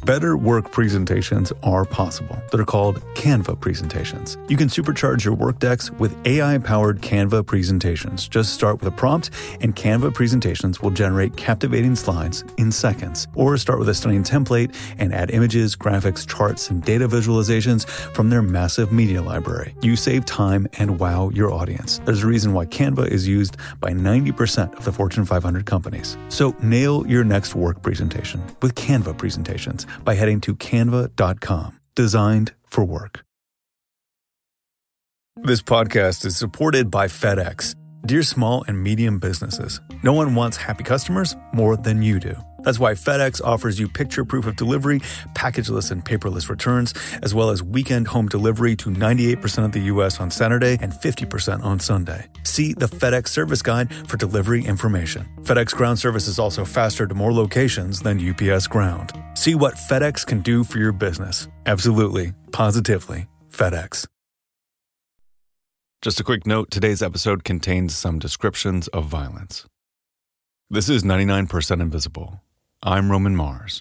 Better work presentations are possible. They're called Canva presentations. You can supercharge your work decks with AI-powered Canva presentations. Just start with a prompt, and Canva presentations will generate captivating slides in seconds. Or start with a stunning template and add images, graphics, charts, and data visualizations from their massive media library. You save time and wow your audience. There's a reason why Canva is used by 90% of the Fortune 500 companies. So nail your next work presentation with Canva presentations by heading to canva.com. Designed for work. This podcast is supported by FedEx. Dear small and medium businesses, no one wants happy customers more than you do. That's why FedEx offers you picture proof of delivery, packageless and paperless returns, as well as weekend home delivery to 98% of the U.S. on Saturday and 50% on Sunday. See the FedEx service guide for delivery information. FedEx Ground service is also faster to more locations than UPS Ground. See what FedEx can do for your business. Absolutely, positively, FedEx. Just a quick note, today's episode contains some descriptions of violence. This is 99% Invisible. I'm Roman Mars.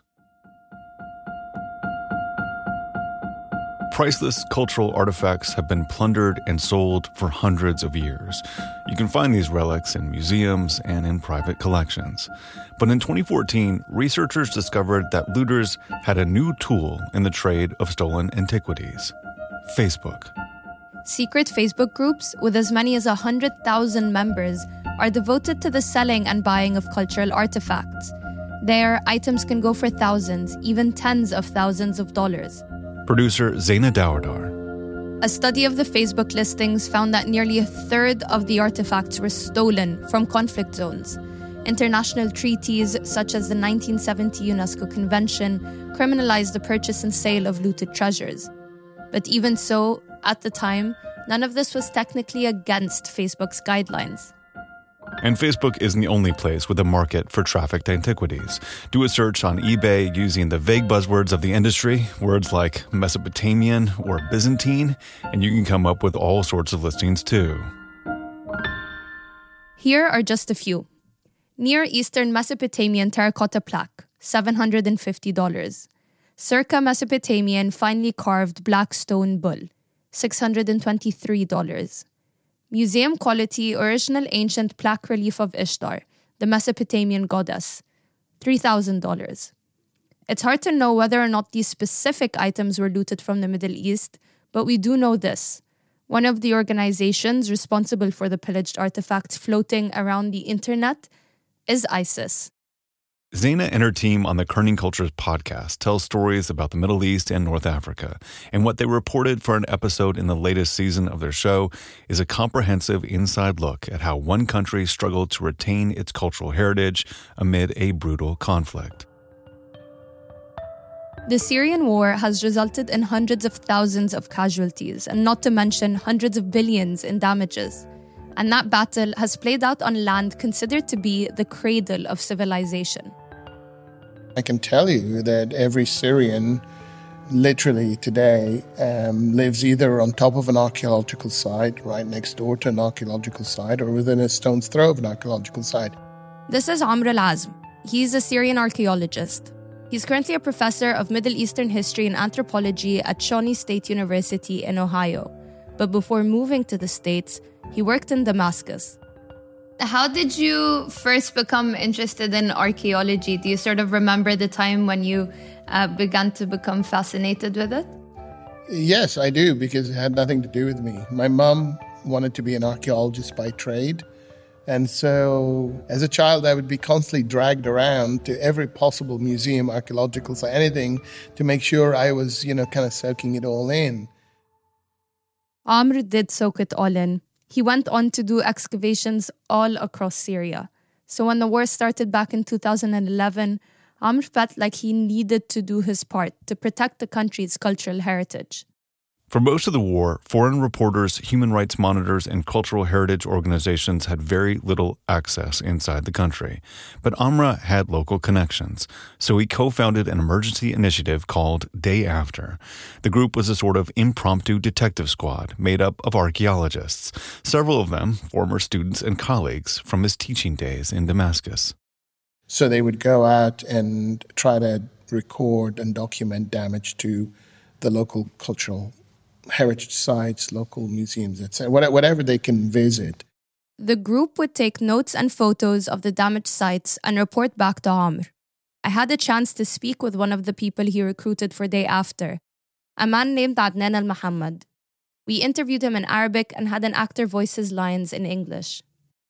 Priceless cultural artifacts have been plundered and sold for hundreds of years. You can find these relics in museums and in private collections. But in 2014, researchers discovered that looters had a new tool in the trade of stolen antiquities: Facebook. Secret Facebook groups with as many as 100,000 members are devoted to the selling and buying of cultural artifacts. There, items can go for thousands, even tens of thousands of dollars. Producer Zaina Dawardar. A study of the Facebook listings found that nearly a third of the artifacts were stolen from conflict zones. International treaties, such as the 1970 UNESCO Convention, criminalized the purchase and sale of looted treasures. But even so, at the time, none of this was technically against Facebook's guidelines. And Facebook isn't the only place with a market for trafficked antiquities. Do a search on eBay using the vague buzzwords of the industry, words like Mesopotamian or Byzantine, and you can come up with all sorts of listings too. Here are just a few. Near Eastern Mesopotamian terracotta plaque, $750. Circa Mesopotamian finely carved black stone bull, $623. Museum quality original ancient plaque relief of Ishtar, the Mesopotamian goddess, $3,000. It's hard to know whether or not these specific items were looted from the Middle East, but we do know this. One of the organizations responsible for the pillaged artifacts floating around the internet is ISIS. Zaina and her team on the Kerning Cultures podcast tell stories about the Middle East and North Africa, and what they reported for an episode in the latest season of their show is a comprehensive inside look at how one country struggled to retain its cultural heritage amid a brutal conflict. The Syrian war has resulted in hundreds of thousands of casualties, and not to mention hundreds of billions in damages. And that battle has played out on land considered to be the cradle of civilization. I can tell you that every Syrian, literally today, lives either on top of an archaeological site, right next door to an archaeological site, or within a stone's throw of an archaeological site. This is Amr Al-Azm. He's a Syrian archaeologist. He's currently a professor of Middle Eastern history and anthropology at Shawnee State University in Ohio. But before moving to the States, he worked in Damascus. How did you first become interested in archaeology? Do you sort of remember the time when you began to become fascinated with it? Yes, I do, because it had nothing to do with me. My mom wanted to be an archaeologist by trade. And so as a child, I would be constantly dragged around to every possible museum, archaeological site, anything to make sure I was, kind of soaking it all in. Amr did soak it all in. He went on to do excavations all across Syria. So when the war started back in 2011, Amr felt like he needed to do his part to protect the country's cultural heritage. For most of the war, foreign reporters, human rights monitors, and cultural heritage organizations had very little access inside the country. But Amr had local connections, so he co-founded an emergency initiative called Day After. The group was a sort of impromptu detective squad made up of archaeologists, several of them former students and colleagues from his teaching days in Damascus. So they would go out and try to record and document damage to the local cultural heritage sites, local museums, etc., whatever they can visit. The group would take notes and photos of the damaged sites and report back to Amr. I had a chance to speak with one of the people he recruited for Day After, a man named Adnan Al-Muhammad. We interviewed him in Arabic and had an actor voice his lines in English.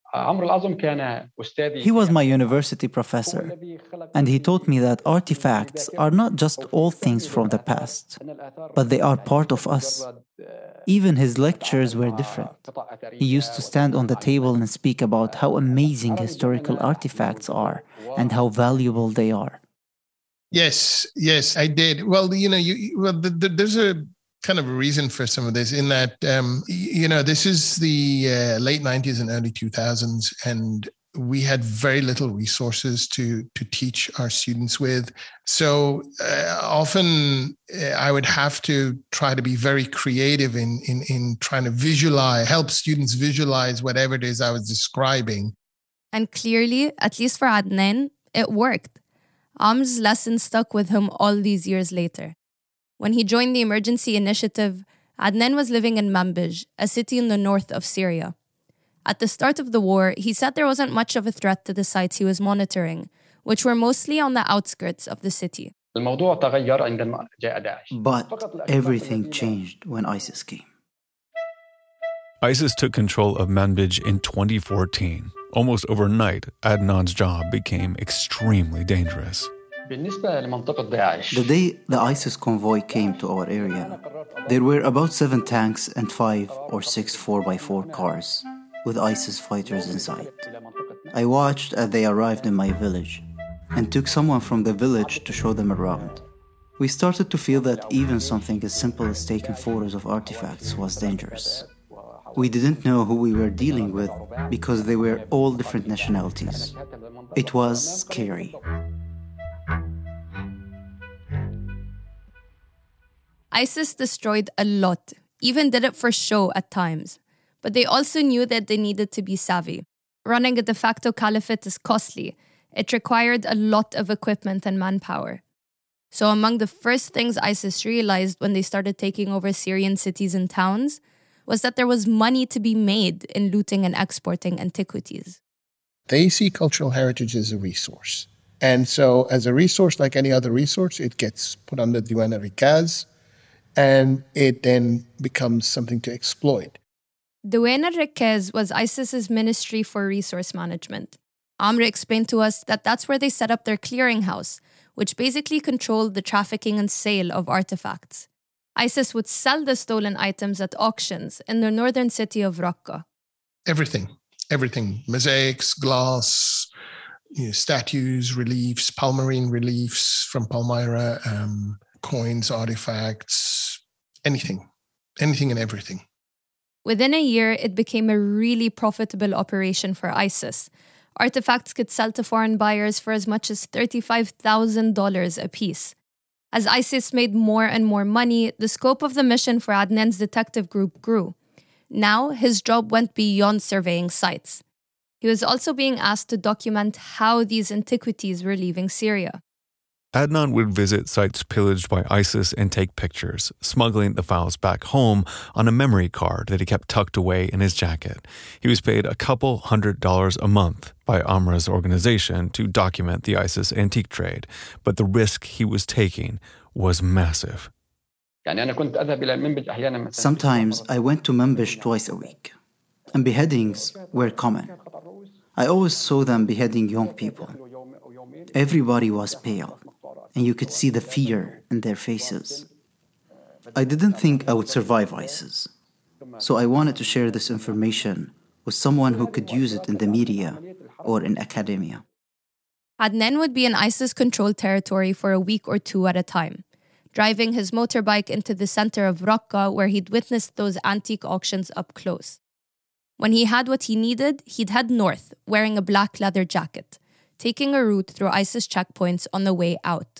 He was my university professor, and he taught me that artifacts are not just old things from the past, but they are part of us. Even his lectures were different. He used to stand on the table and speak about how amazing historical artifacts are and how valuable they are. Yes, I did. Well, there's a kind of a reason for some of this in that, this is the late 90s and early 2000s, and we had very little resources to teach our students with. So often I would have to try to be very creative in trying to help students visualize whatever it is I was describing. And clearly, at least for Adnan, it worked. Amr's lesson stuck with him all these years later. When he joined the emergency initiative, Adnan was living in Manbij, a city in the north of Syria. At the start of the war, he said there wasn't much of a threat to the sites he was monitoring, which were mostly on the outskirts of the city. But everything changed when ISIS came. ISIS took control of Manbij in 2014. Almost overnight, Adnan's job became extremely dangerous. The day the ISIS convoy came to our area, there were about 7 tanks and 5 or 6 4x4 cars with ISIS fighters inside. I watched as they arrived in my village and took someone from the village to show them around. We started to feel that even something as simple as taking photos of artifacts was dangerous. We didn't know who we were dealing with because they were all different nationalities. It was scary. ISIS destroyed a lot, even did it for show at times. But they also knew that they needed to be savvy. Running a de facto caliphate is costly. It required a lot of equipment and manpower. So among the first things ISIS realized when they started taking over Syrian cities and towns was that there was money to be made in looting and exporting antiquities. They see cultural heritage as a resource. And so as a resource, like any other resource, it gets put under Diwan al-Rikaz, and it then becomes something to exploit. Diwan al-Rikaz was ISIS's Ministry for Resource Management. Amr explained to us that that's where they set up their clearinghouse, which basically controlled the trafficking and sale of artifacts. ISIS would sell the stolen items at auctions in the northern city of Raqqa. Everything. Mosaics, glass, statues, reliefs, Palmyrene reliefs from Palmyra, coins, artifacts, anything and everything. Within a year, it became a really profitable operation for ISIS. Artifacts could sell to foreign buyers for as much as $35,000 a piece. As ISIS made more and more money, the scope of the mission for Adnan's detective group grew. Now, his job went beyond surveying sites. He was also being asked to document how these antiquities were leaving Syria. Adnan would visit sites pillaged by ISIS and take pictures, smuggling the files back home on a memory card that he kept tucked away in his jacket. He was paid a couple $100 a month by Amr's organization to document the ISIS antique trade, but the risk he was taking was massive. Sometimes I went to Manbij twice a week, and beheadings were common. I always saw them beheading young people. Everybody was pale, and you could see the fear in their faces. I didn't think I would survive ISIS, so I wanted to share this information with someone who could use it in the media or in academia. Adnan would be in ISIS-controlled territory for a week or two at a time, driving his motorbike into the center of Raqqa where he'd witnessed those antique auctions up close. When he had what he needed, he'd head north, wearing a black leather jacket, taking a route through ISIS checkpoints on the way out.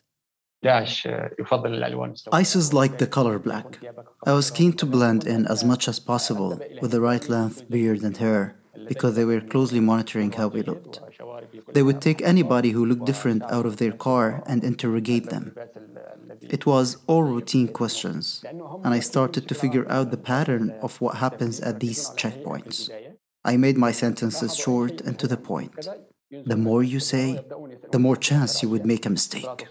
ISIS liked the color black. I was keen to blend in as much as possible with the right length beard and hair because they were closely monitoring how we looked. They would take anybody who looked different out of their car and interrogate them. It was all routine questions, and I started to figure out the pattern of what happens at these checkpoints. I made my sentences short and to the point. The more you say, the more chance you would make a mistake.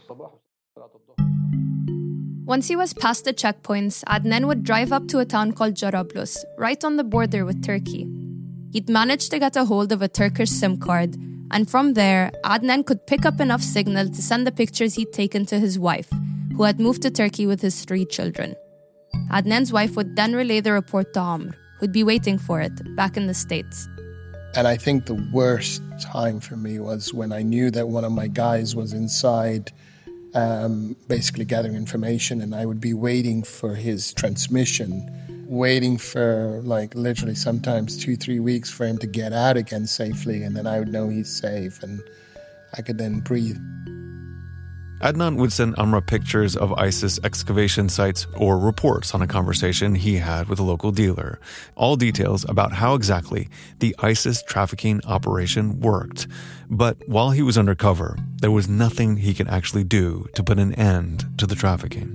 Once he was past the checkpoints, Adnan would drive up to a town called Jarablus, right on the border with Turkey. He'd managed to get a hold of a Turkish SIM card, and from there, Adnan could pick up enough signal to send the pictures he'd taken to his wife, who had moved to Turkey with his 3 children. Adnan's wife would then relay the report to Amr, who'd be waiting for it back in the States. And I think the worst time for me was when I knew that one of my guys was inside basically gathering information, and I would be waiting for his transmission, waiting for like literally sometimes 2-3 weeks for him to get out again safely, and then I would know he's safe and I could then breathe. Adnan would send Amra pictures of ISIS excavation sites or reports on a conversation he had with a local dealer. All details about how exactly the ISIS trafficking operation worked. But while he was undercover, there was nothing he could actually do to put an end to the trafficking.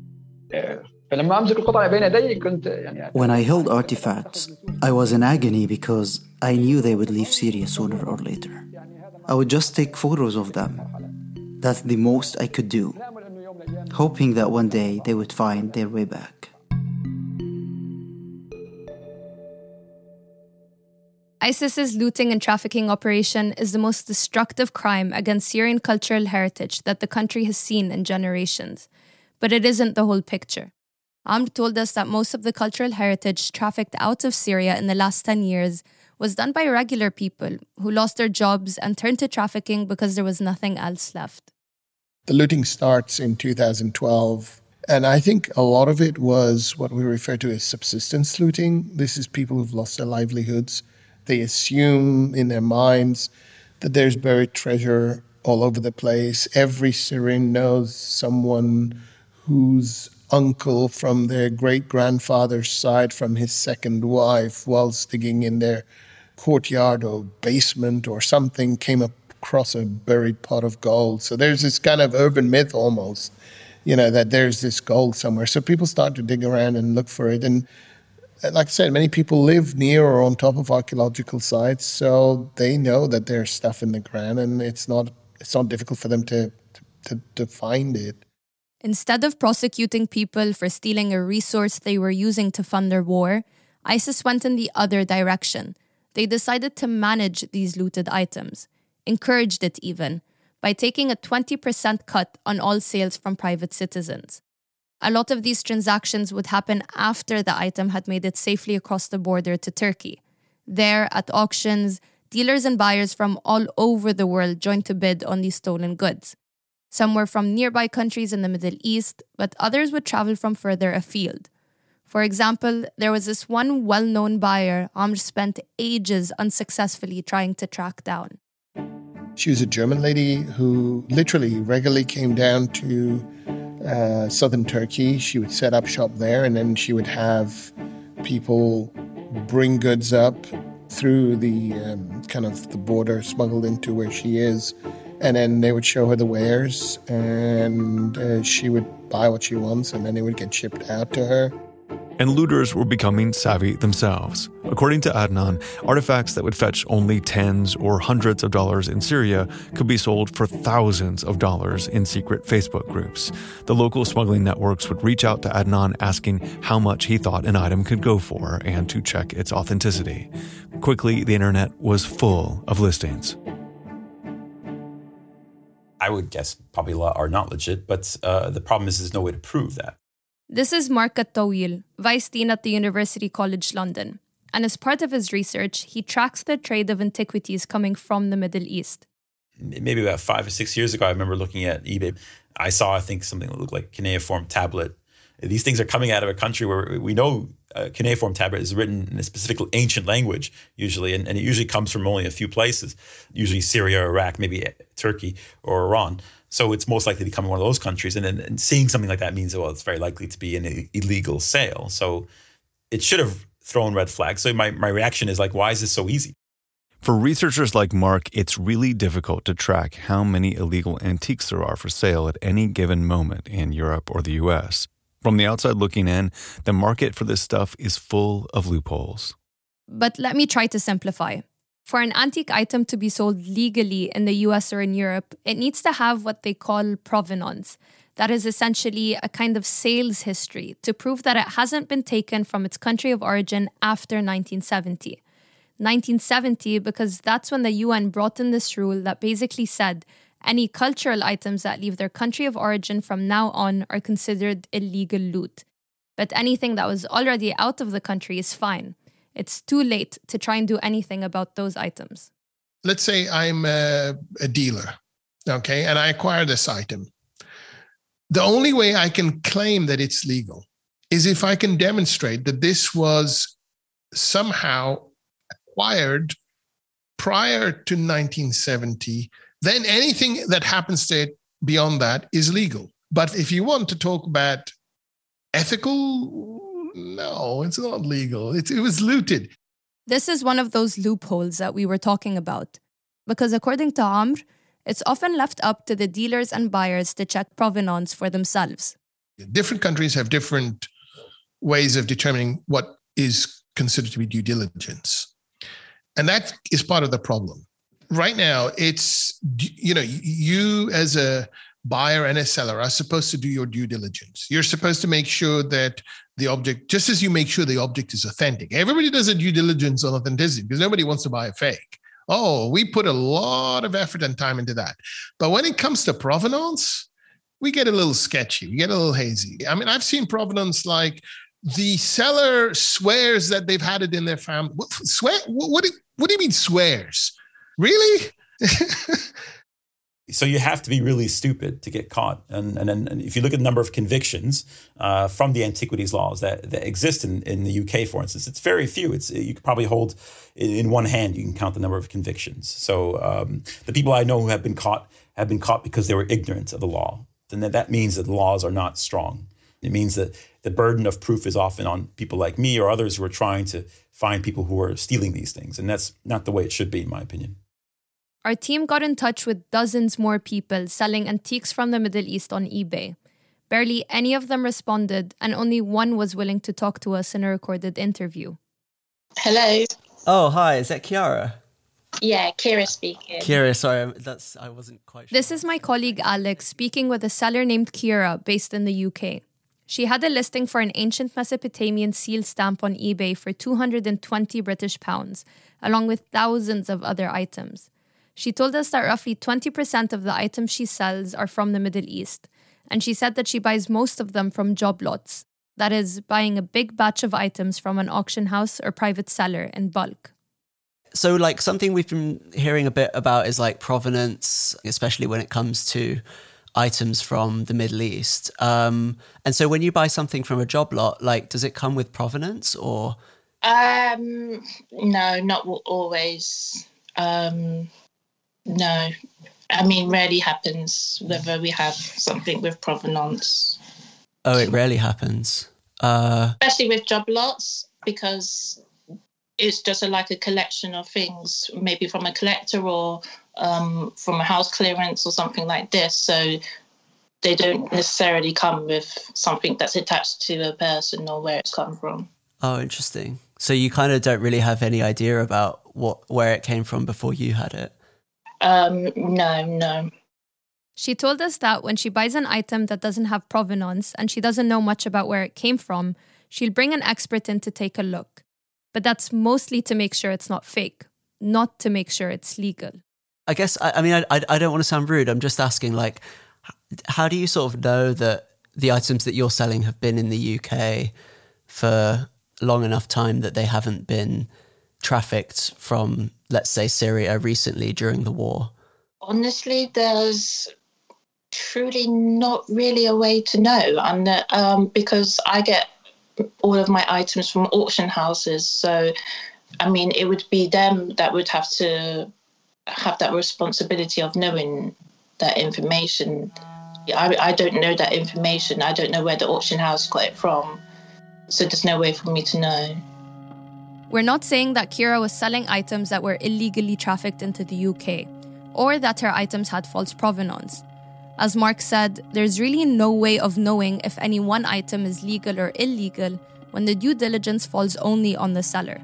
When I held artifacts, I was in agony because I knew they would leave Syria sooner or later. I would just take photos of them. That's the most I could do, hoping that one day they would find their way back. ISIS's looting and trafficking operation is the most destructive crime against Syrian cultural heritage that the country has seen in generations. But it isn't the whole picture. Amr told us that most of the cultural heritage trafficked out of Syria in the last 10 years was done by regular people who lost their jobs and turned to trafficking because there was nothing else left. The looting starts in 2012, and I think a lot of it was what we refer to as subsistence looting. This is people who've lost their livelihoods. They assume in their minds that there's buried treasure all over the place. Every Syrian knows someone whose uncle from their great-grandfather's side from his second wife, whilst digging in their courtyard or basement or something, came across a buried pot of gold. So there's this kind of urban myth almost, that there's this gold somewhere. So people start to dig around and look for it. And like I said, many people live near or on top of archaeological sites, so they know that there's stuff in the ground, and it's not difficult for them to find it. Instead of prosecuting people for stealing a resource they were using to fund their war, ISIS went in the other direction. They decided to manage these looted items, encouraged it even, by taking a 20% cut on all sales from private citizens. A lot of these transactions would happen after the item had made it safely across the border to Turkey. There, at auctions, dealers and buyers from all over the world joined to bid on these stolen goods. Some were from nearby countries in the Middle East, but others would travel from further afield. For example, there was this one well-known buyer Amr spent ages unsuccessfully trying to track down. She was a German lady who literally regularly came down to southern Turkey. She would set up shop there, and then she would have people bring goods up through the the border, smuggled into where she is, and then they would show her the wares, and she would buy what she wants, and then it would get shipped out to her. And looters were becoming savvy themselves. According to Adnan, artifacts that would fetch only tens or hundreds of dollars in Syria could be sold for thousands of dollars in secret Facebook groups. The local smuggling networks would reach out to Adnan asking how much he thought an item could go for and to check its authenticity. Quickly, the internet was full of listings. I would guess probably a lot are not legit, but the problem is there's no way to prove that. This is Mark At-Tawil, Vice Dean at the University College London. And as part of his research, he tracks the trade of antiquities coming from the Middle East. Maybe about 5 or 6 years ago, I remember looking at eBay. I saw, I think, something that looked like cuneiform tablet. These things are coming out of a country where we know cuneiform tablet is written in a specific ancient language, usually, and it usually comes from only a few places, usually Syria, Iraq, maybe Turkey or Iran. So it's most likely to come in one of those countries. And then seeing something like that means, well, it's very likely to be an illegal sale. So it should have thrown red flags. So my reaction is like, why is this so easy? For researchers like Mark, it's really difficult to track how many illegal antiques there are for sale at any given moment in Europe or the US. From the outside looking in, the market for this stuff is full of loopholes. But let me try to simplify. For an antique item to be sold legally in the US or in Europe, it needs to have what they call provenance. That is essentially a kind of sales history to prove that it hasn't been taken from its country of origin after 1970. 1970 because that's when the UN brought in this rule that basically said any cultural items that leave their country of origin from now on are considered illegal loot. But anything that was already out of the country is fine. It's too late to try and do anything about those items. Let's say I'm a dealer, okay, and I acquire this item. The only way I can claim that it's legal is if I can demonstrate that this was somehow acquired prior to 1970, then anything that happens to it beyond that is legal. But if you want to talk about ethical, no, it's not legal. It was looted. This is one of those loopholes that we were talking about. Because according to Amr, it's often left up to the dealers and buyers to check provenance for themselves. Different countries have different ways of determining what is considered to be due diligence. And that is part of the problem. Right now, it's, you as a buyer and a seller are supposed to do your due diligence. You're supposed to make sure that the object, just as you make sure the object is authentic. Everybody does a due diligence on authenticity because nobody wants to buy a fake. Oh, we put a lot of effort and time into that. But when it comes to provenance, we get a little sketchy. We get a little hazy. I mean, I've seen provenance like the seller swears that they've had it in their family. Swear? What do you mean swears? Really? So you have to be really stupid to get caught. And if you look at the number of convictions from the antiquities laws that exist in the UK, for instance, it's very few. You could probably hold in one hand, you can count the number of convictions. So the people I know who have been caught because they were ignorant of the law. And that means that the laws are not strong. It means that the burden of proof is often on people like me or others who are trying to find people who are stealing these things. And that's not the way it should be, in my opinion. Our team got in touch with dozens more people selling antiques from the Middle East on eBay. Barely any of them responded, and only one was willing to talk to us in a recorded interview. Hello. Oh, hi. Is that Kiara? Yeah, Kira speaking. Kira, sorry, I wasn't quite sure. This is my colleague Alex speaking with a seller named Kira based in the UK. She had a listing for an ancient Mesopotamian seal stamp on eBay for 220 British pounds, along with thousands of other items. She told us that roughly 20% of the items she sells are from the Middle East, and she said that she buys most of them from job lots, that is, buying a big batch of items from an auction house or private seller in bulk. So, something we've been hearing a bit about is, provenance, especially when it comes to items from the Middle East. And so when you buy something from a job lot, does it come with provenance or? No, not always. No, I mean, rarely happens whether we have something with provenance. Oh, it rarely happens. Especially with job lots, because it's just a collection of things, maybe from a collector or from a house clearance or something like this. So they don't necessarily come with something that's attached to a person or where it's come from. Oh, interesting. So you kind of don't really have any idea about where it came from before you had it? No. She told us that when she buys an item that doesn't have provenance and she doesn't know much about where it came from, she'll bring an expert in to take a look. But that's mostly to make sure it's not fake, not to make sure it's legal. I guess, I don't want to sound rude. I'm just asking, how do you sort of know that the items that you're selling have been in the UK for long enough time that they haven't been trafficked from, let's say, Syria recently during the war? Honestly, there's truly not really a way to know. And because I get all of my items from auction houses. So, it would be them that would have to have that responsibility of knowing that information. I don't know that information. I don't know where the auction house got it from. So there's no way for me to know. We're not saying that Kira was selling items that were illegally trafficked into the UK, or that her items had false provenance. As Mark said, there's really no way of knowing if any one item is legal or illegal when the due diligence falls only on the seller.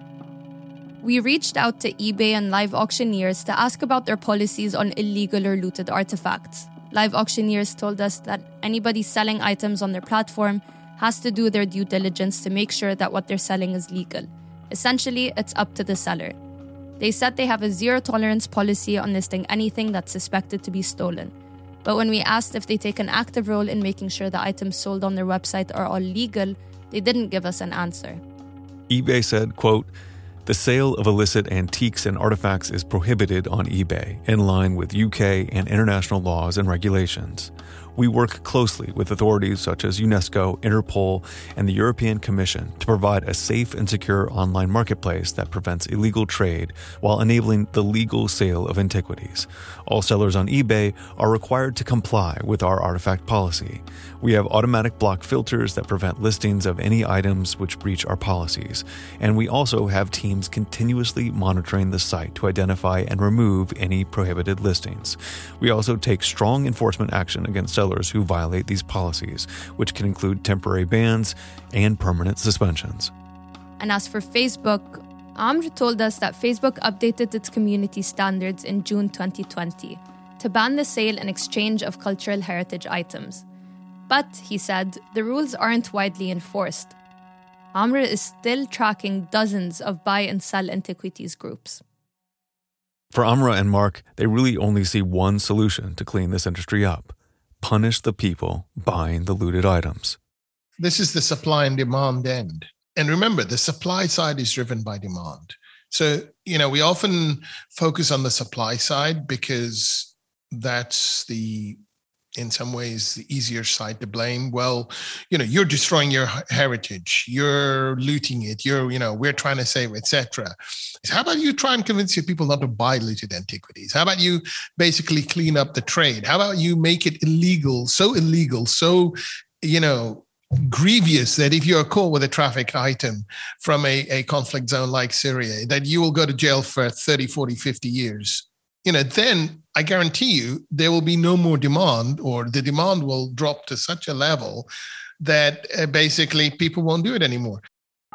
We reached out to eBay and live auctioneers to ask about their policies on illegal or looted artifacts. Live auctioneers told us that anybody selling items on their platform has to do their due diligence to make sure that what they're selling is legal. Essentially, it's up to the seller. They said they have a zero-tolerance policy on listing anything that's suspected to be stolen. But when we asked if they take an active role in making sure the items sold on their website are all legal, they didn't give us an answer. eBay said, quote, "The sale of illicit antiques and artifacts is prohibited on eBay in line with UK and international laws and regulations. We work closely with authorities such as UNESCO, Interpol, and the European Commission to provide a safe and secure online marketplace that prevents illegal trade while enabling the legal sale of antiquities. All sellers on eBay are required to comply with our artifact policy. We have automatic block filters that prevent listings of any items which breach our policies, and we also have teams continuously monitoring the site to identify and remove any prohibited listings. We also take strong enforcement action against sellers who violate these policies, which can include temporary bans and permanent suspensions." And as for Facebook, Amr told us that Facebook updated its community standards in June 2020 to ban the sale and exchange of cultural heritage items. But, he said, the rules aren't widely enforced. Amr is still tracking dozens of buy and sell antiquities groups. For Amra and Mark, they really only see one solution to clean this industry up: punish the people buying the looted items. This is the supply and demand end. And remember, the supply side is driven by demand. So, we often focus on the supply side because that's in some ways, the easier side to blame. Well, you're destroying your heritage, you're looting it, we're trying to save, etc. How about you try and convince your people not to buy looted antiquities? How about you basically clean up the trade? How about you make it illegal, so grievous that if you're caught with a trafficked item from a conflict zone like Syria, that you will go to jail for 30, 40, 50 years. Then I guarantee you there will be no more demand, or the demand will drop to such a level that basically people won't do it anymore.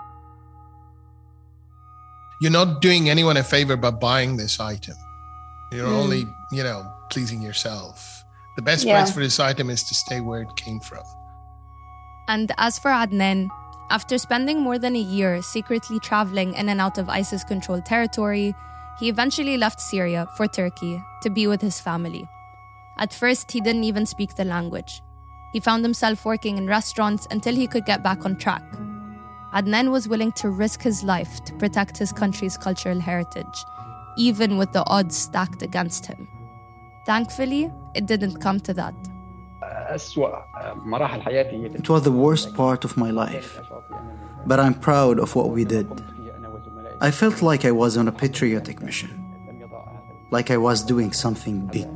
You're not doing anyone a favor by buying this item. You're only, pleasing yourself. The best place for this item is to stay where it came from. And as for Adnan, after spending more than a year secretly traveling in and out of ISIS-controlled territory, he eventually left Syria for Turkey to be with his family. At first, he didn't even speak the language. He found himself working in restaurants until he could get back on track. Adnan was willing to risk his life to protect his country's cultural heritage, even with the odds stacked against him. Thankfully, it didn't come to that. It was the worst part of my life, but I'm proud of what we did. I felt like I was on a patriotic mission, like I was doing something big.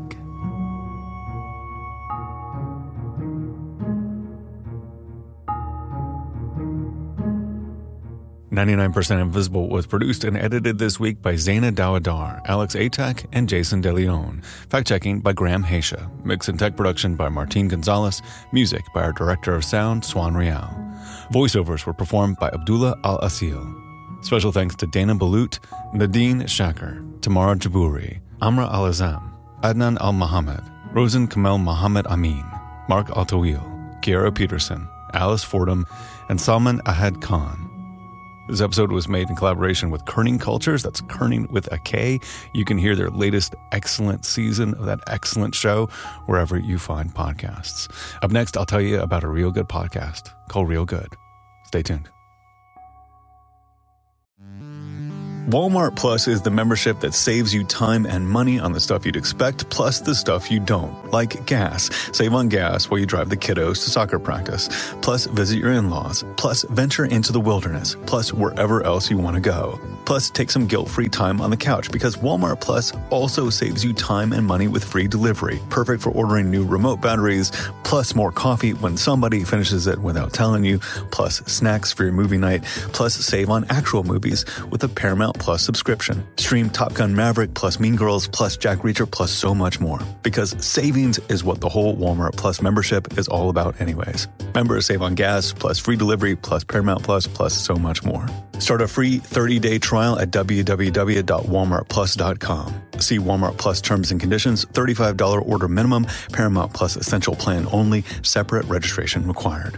"99% Invisible" was produced and edited this week by Zaina Dawadar, Alex Atack, and Jason De Leon. Fact-checking by Graham Haisha. Mix and tech production by Martin Gonzalez. Music by our director of sound, Swan Rial. Voiceovers were performed by Abdullah Al-Asil. Special thanks to Dana Balut, Nadine Shaker, Tamara Jabouri, Amra Al-Azam, Adnan Al-Mohammed, Rosen Kamel Mohammed Amin, Mark Altawil, Kiara Peterson, Alice Fordham, and Salman Ahad Khan. This episode was made in collaboration with Kerning Cultures. That's Kerning with a K. You can hear their latest excellent season of that excellent show wherever you find podcasts. Up next, I'll tell you about a real good podcast called Real Good. Stay tuned. Walmart Plus is the membership that saves you time and money on the stuff you'd expect, plus the stuff you don't, like gas. Save on gas while you drive the kiddos to soccer practice, plus visit your in-laws, plus venture into the wilderness, plus wherever else you want to go. Plus, take some guilt-free time on the couch because Walmart Plus also saves you time and money with free delivery. Perfect for ordering new remote batteries, plus more coffee when somebody finishes it without telling you, plus snacks for your movie night, plus save on actual movies with a Paramount Plus subscription. Stream Top Gun Maverick, plus Mean Girls, plus Jack Reacher, plus so much more. Because savings is what the whole Walmart Plus membership is all about anyways. Members save on gas, plus free delivery, plus Paramount Plus, plus so much more. Start a free 30-day trial at www.walmartplus.com. See Walmart Plus terms and conditions, $35 order minimum, Paramount Plus essential plan only, separate registration required.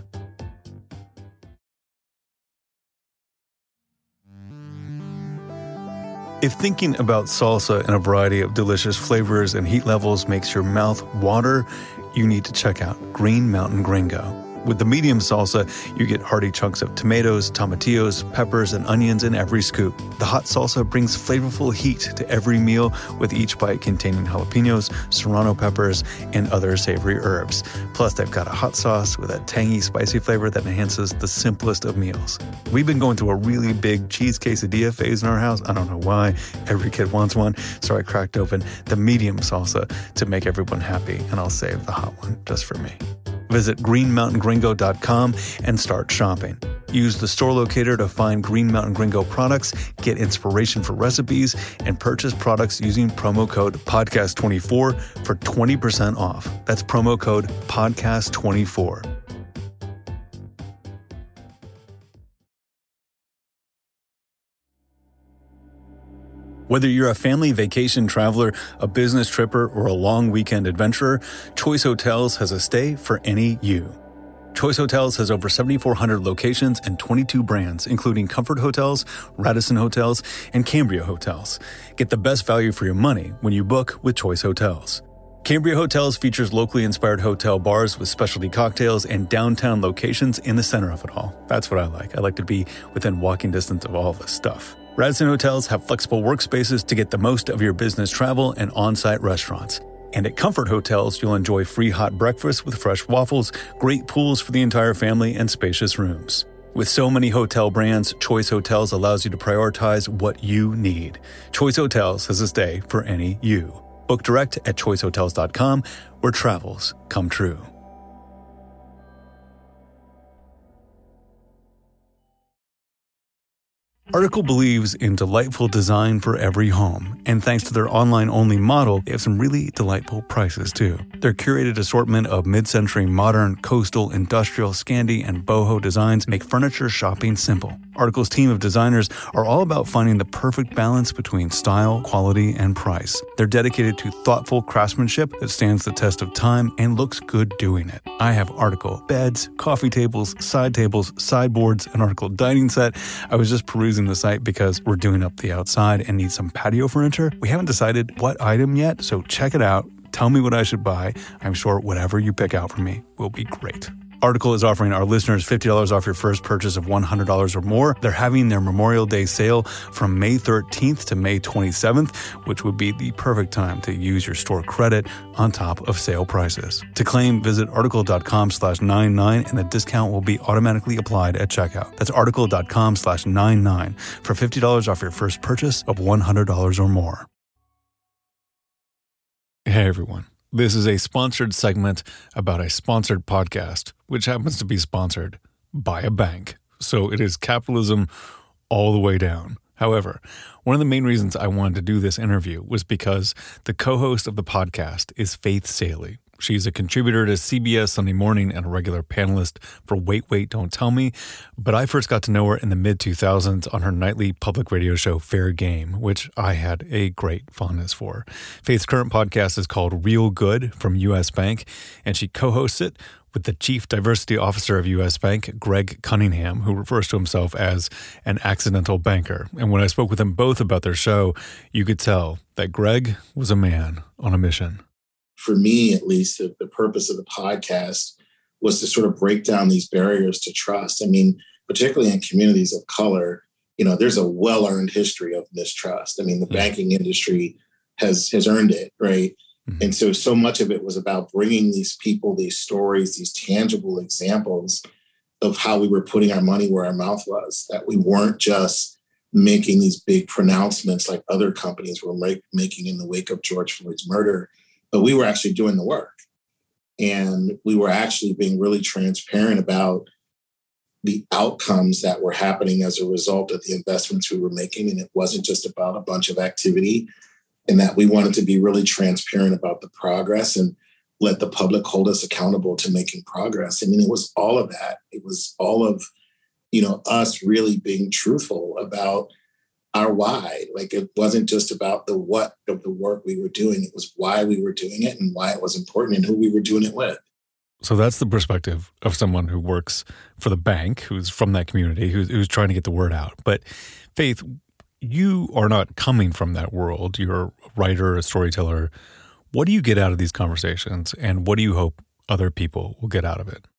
If thinking about salsa and a variety of delicious flavors and heat levels makes your mouth water, you need to check out Green Mountain Gringo. With the medium salsa, you get hearty chunks of tomatoes, tomatillos, peppers, and onions in every scoop. The hot salsa brings flavorful heat to every meal, with each bite containing jalapenos, serrano peppers, and other savory herbs. Plus, they've got a hot sauce with a tangy, spicy flavor that enhances the simplest of meals. We've been going through a really big cheese quesadilla phase in our house. I don't know why. Every kid wants one, so I cracked open the medium salsa to make everyone happy, and I'll save the hot one just for me. Visit greenmountaingringo.com and start shopping. Use the store locator to find Green Mountain Gringo products, get inspiration for recipes, and purchase products using promo code PODCAST24 for 20% off. That's promo code PODCAST24. Whether you're a family vacation traveler, a business tripper, or a long weekend adventurer, Choice Hotels has a stay for any you. Choice Hotels has over 7,400 locations and 22 brands, including Comfort Hotels, Radisson Hotels, and Cambria Hotels. Get the best value for your money when you book with Choice Hotels. Cambria Hotels features locally inspired hotel bars with specialty cocktails and downtown locations in the center of it all. That's what I like. I like to be within walking distance of all this stuff. Radisson Hotels have flexible workspaces to get the most of your business travel and on-site restaurants. And at Comfort Hotels, you'll enjoy free hot breakfast with fresh waffles, great pools for the entire family, and spacious rooms. With so many hotel brands, Choice Hotels allows you to prioritize what you need. Choice Hotels has a stay for any you. Book direct at choicehotels.com, where travels come true. Article believes in delightful design for every home, and thanks to their online-only model, they have some really delightful prices too. Their curated assortment of mid-century modern, coastal, industrial, Scandi, and boho designs make furniture shopping simple. Article's team of designers are all about finding the perfect balance between style, quality, and price. They're dedicated to thoughtful craftsmanship that stands the test of time and looks good doing it. I have Article beds, coffee tables, sideboards, an Article dining set. I was just perusing the site because we're doing up the outside and need some patio furniture. We haven't decided what item yet, so check it out. Tell me what I should buy. I'm sure whatever you pick out for me will be great. Article is offering our listeners $50 off your first purchase of $100 or more. They're having their Memorial Day sale from May 13th to May 27th, which would be the perfect time to use your store credit on top of sale prices. To claim, visit article.com/99 and the discount will be automatically applied at checkout. That's article.com/99 for $50 off your first purchase of $100 or more. Hey everyone. This is a sponsored segment about a sponsored podcast, which happens to be sponsored by a bank. So it is capitalism all the way down. However, one of the main reasons I wanted to do this interview was because the co-host of the podcast is Faith Salie. She's a contributor to CBS Sunday Morning and a regular panelist for Wait, Wait, Don't Tell Me. But I first got to know her in the mid-2000s on her nightly public radio show Fair Game, which I had a great fondness for. Faith's current podcast is called Real Good from U.S. Bank, and she co-hosts it with the Chief Diversity Officer of U.S. Bank, Greg Cunningham, who refers to himself as an accidental banker. And when I spoke with them both about their show, you could tell that Greg was a man on a mission. For me, at least, the purpose of the podcast was to sort of break down these barriers to trust. I mean, particularly in communities of color, there's a well-earned history of mistrust. I mean, the banking industry has earned it, right? Mm-hmm. And so much of it was about bringing these people, these stories, these tangible examples of how we were putting our money where our mouth was, that we weren't just making these big pronouncements like other companies were making in the wake of George Floyd's murder, but we were actually doing the work. And we were actually being really transparent about the outcomes that were happening as a result of the investments we were making. And it wasn't just about a bunch of activity, and that we wanted to be really transparent about the progress and let the public hold us accountable to making progress. I mean, it was all of that. It was all of, us really being truthful about our why. Like, it wasn't just about the what of the work we were doing. It was why we were doing it and why it was important and who we were doing it with. So that's the perspective of someone who works for the bank, who's from that community, who's trying to get the word out. But Faith, you are not coming from that world. You're a writer, a storyteller. What do you get out of these conversations, and what do you hope other people will get out of it?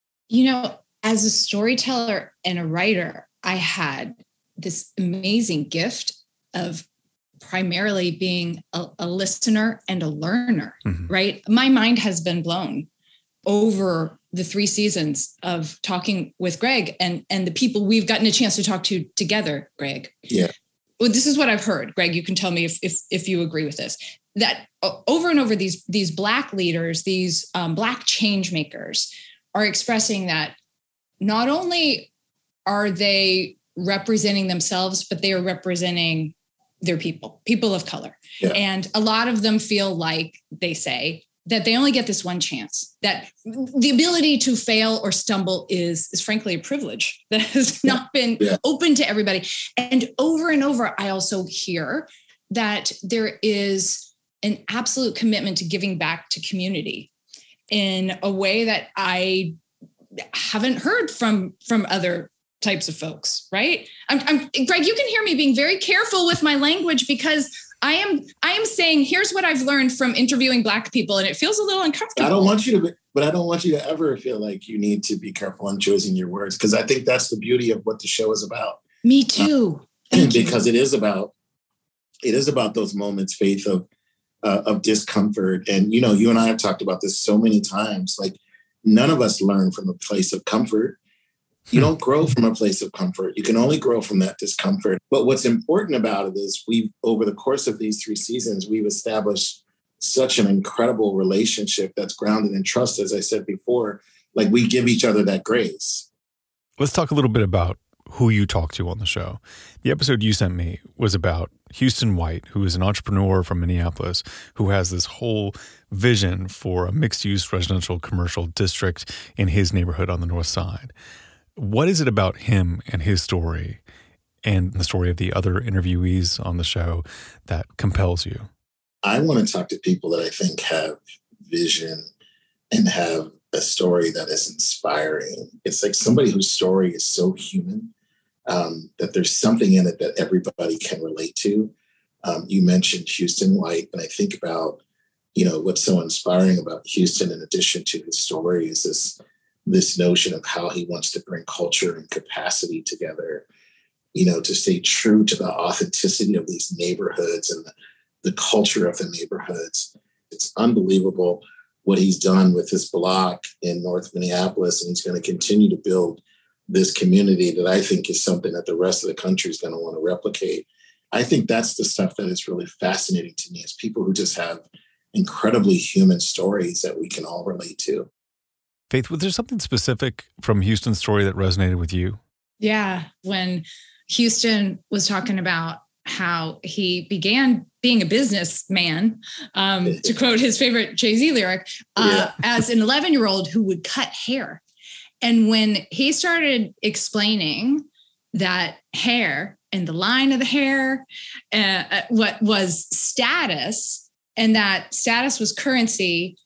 As a storyteller and a writer, I had this amazing gift of primarily being a listener and a learner, right? My mind has been blown over the 3 seasons of talking with Greg and the people we've gotten a chance to talk to together, Greg. Yeah. Well, this is what I've heard. Greg, you can tell me if you agree with this, that over and over these Black leaders, these Black change makers are expressing that not only are they representing themselves, but they are representing their people of color. Yeah. And a lot of them feel like, they say, that they only get this one chance, that the ability to fail or stumble is frankly a privilege that has not been open to everybody. And over, I also hear that there is an absolute commitment to giving back to community in a way that I haven't heard from other types of folks, right? Greg, you can hear me being very careful with my language because I am saying, here's what I've learned from interviewing Black people, and it feels a little uncomfortable. I don't want you to ever feel like you need to be careful on choosing your words, because I think that's the beauty of what the show is about. Me too. Because it is about those moments, Faith, of discomfort. And, you and I have talked about this so many times, like, none of us learn from a place of comfort. You don't grow from a place of comfort. You can only grow from that discomfort. But what's important about it is over the course of these 3 seasons, we've established such an incredible relationship that's grounded in trust. As I said before, like, we give each other that grace. Let's talk a little bit about who you talked to on the show. The episode you sent me was about Houston White, who is an entrepreneur from Minneapolis, who has this whole vision for a mixed-use residential commercial district in his neighborhood on the north side. What is it about him and his story and the story of the other interviewees on the show that compels you? I want to talk to people that I think have vision and have a story that is inspiring. It's like somebody whose story is so human that there's something in it that everybody can relate to. You mentioned Houston White, and I think about, what's so inspiring about Houston, in addition to his story, is this notion of how he wants to bring culture and capacity together, to stay true to the authenticity of these neighborhoods and the culture of the neighborhoods. It's unbelievable what he's done with his block in North Minneapolis, and he's going to continue to build this community that I think is something that the rest of the country is going to want to replicate. I think that's the stuff that is really fascinating to me, is people who just have incredibly human stories that we can all relate to. Faith, was there something specific from Houston's story that resonated with you? Yeah. When Houston was talking about how he began being a businessman, to quote his favorite Jay-Z lyric, as an 11-year-old who would cut hair. And when he started explaining that hair and the line of the hair, what was status, and that status was currency,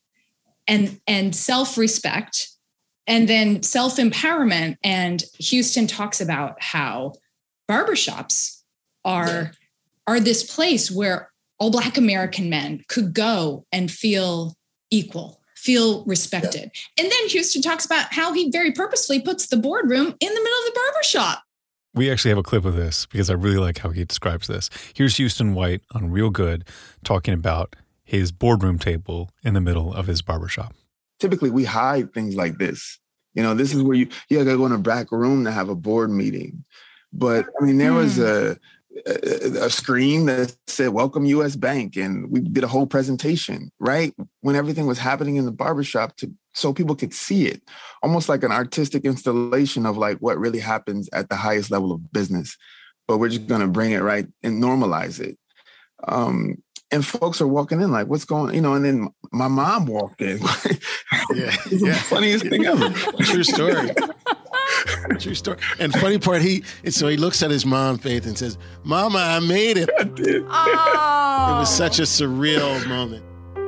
and self-respect, and then self-empowerment. And Houston talks about how barbershops are this place where all Black American men could go and feel equal, feel respected. Yeah. And then Houston talks about how he very purposefully puts the boardroom in the middle of the barbershop. We actually have a clip of this because I really like how he describes this. Here's Houston White on Real Good talking about his boardroom table in the middle of his barbershop. Typically, we hide things like this. You know, this is where you got to go in a back room to have a board meeting. But, I mean, there was a screen that said, "Welcome U.S. Bank." And we did a whole presentation, right? When everything was happening in the barbershop so people could see it, almost like an artistic installation of like what really happens at the highest level of business. But we're just going to bring it right and normalize it. And folks are walking in like, what's going on? You know, and then my mom walked in. It's the funniest thing ever. True story. True story. And funny part, he looks at his mom, Faith, and says, "Mama, I made it." I did. Oh. It was such a surreal moment.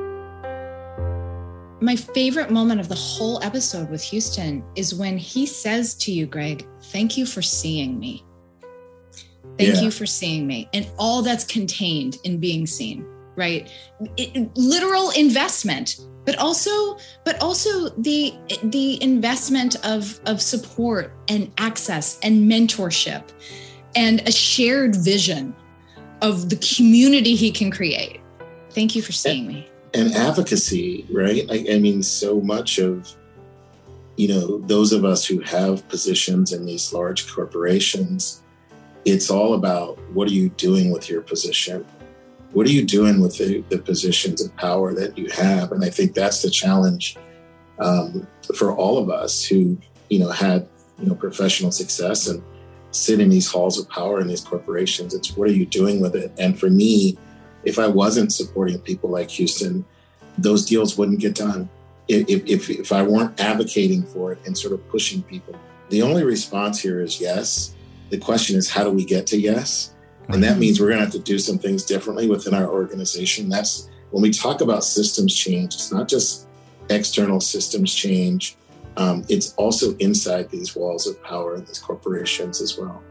My favorite moment of the whole episode with Houston is when he says to you, Greg, "Thank you for seeing me. Thank you for seeing me." And all that's contained in being seen, right? Literal investment, but also the investment of support and access and mentorship and a shared vision of the community he can create. Thank you for seeing me. And advocacy, right? I mean, so much of, you know, those of us who have positions in these large corporations, it's all about, what are you doing with your position? What are you doing with the positions of power that you have? And I think that's the challenge for all of us who, you know, had, you know, professional success and sit in these halls of power in these corporations. It's, what are you doing with it? And for me, if I wasn't supporting people like Houston, those deals wouldn't get done. If I weren't advocating for it and sort of pushing people. The only response here is yes. The question is, how do we get to yes? And that means we're going to have to do some things differently within our organization. That's when we talk about systems change, it's not just external systems change. It's also inside these walls of power in these corporations as well.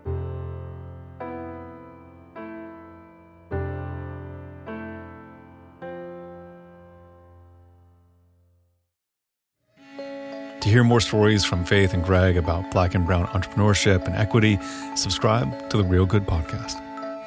To hear more stories from Faith and Greg about Black and brown entrepreneurship and equity, subscribe to the Real Good Podcast.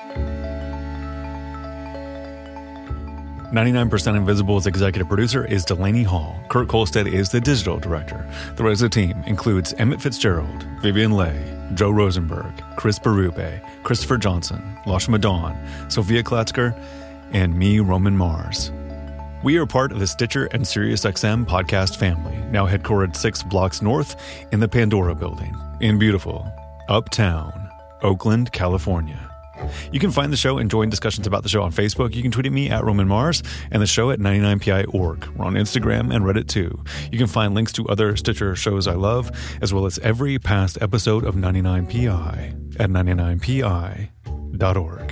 99% Invisible's executive producer is Delaney Hall. Kurt Kolstad is the digital director. The rest of the team includes Emmett Fitzgerald, Vivian Leigh, Joe Rosenberg, Chris Berube, Christopher Johnson, Lashma Dawn, Sophia Klatzker, and me, Roman Mars. We are part of the Stitcher and SiriusXM podcast family, now headquartered 6 blocks north in the Pandora building in beautiful Uptown, Oakland, California. You can find the show and join discussions about the show on Facebook. You can tweet at me at Roman Mars and the show at 99pi.org. We're on Instagram and Reddit too. You can find links to other Stitcher shows I love, as well as every past episode of 99pi at 99pi.org.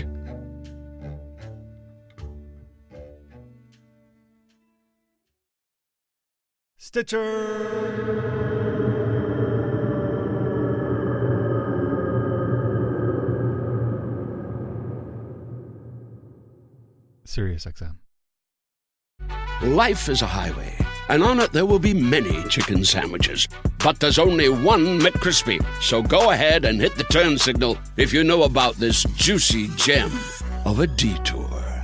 Stitcher. SiriusXM. Life is a highway, and on it there will be many chicken sandwiches. But there's only one McCrispy. So go ahead and hit the turn signal if you know about this juicy gem of a detour.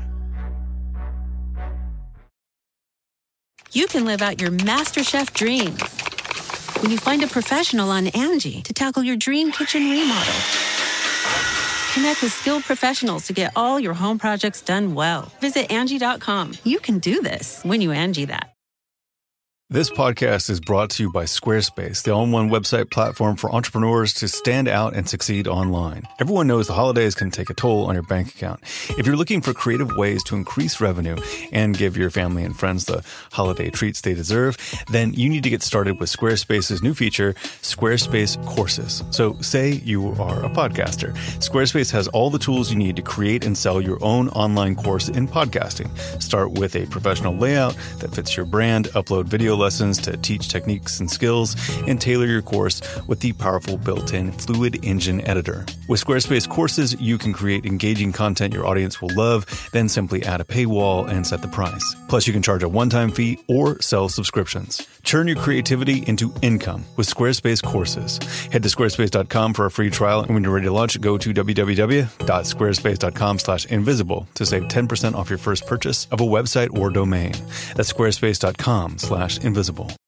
You can live out your MasterChef dreams when you find a professional on Angie to tackle your dream kitchen remodel. Connect with skilled professionals to get all your home projects done well. Visit Angie.com. You can do this when you Angie that. This podcast is brought to you by Squarespace, the all-in-one website platform for entrepreneurs to stand out and succeed online. Everyone knows the holidays can take a toll on your bank account. If you're looking for creative ways to increase revenue and give your family and friends the holiday treats they deserve, then you need to get started with Squarespace's new feature, Squarespace Courses. So say you are a podcaster. Squarespace has all the tools you need to create and sell your own online course in podcasting. Start with a professional layout that fits your brand, upload video lessons to teach techniques and skills, and tailor your course with the powerful built-in Fluid Engine editor. With Squarespace Courses, you can create engaging content your audience will love, then simply add a paywall and set the price. Plus, you can charge a one-time fee or sell subscriptions. Turn your creativity into income with Squarespace Courses. Head to squarespace.com for a free trial, and when you're ready to launch, go to www.squarespace.com/invisible to save 10% off your first purchase of a website or domain. That's squarespace.com/invisible.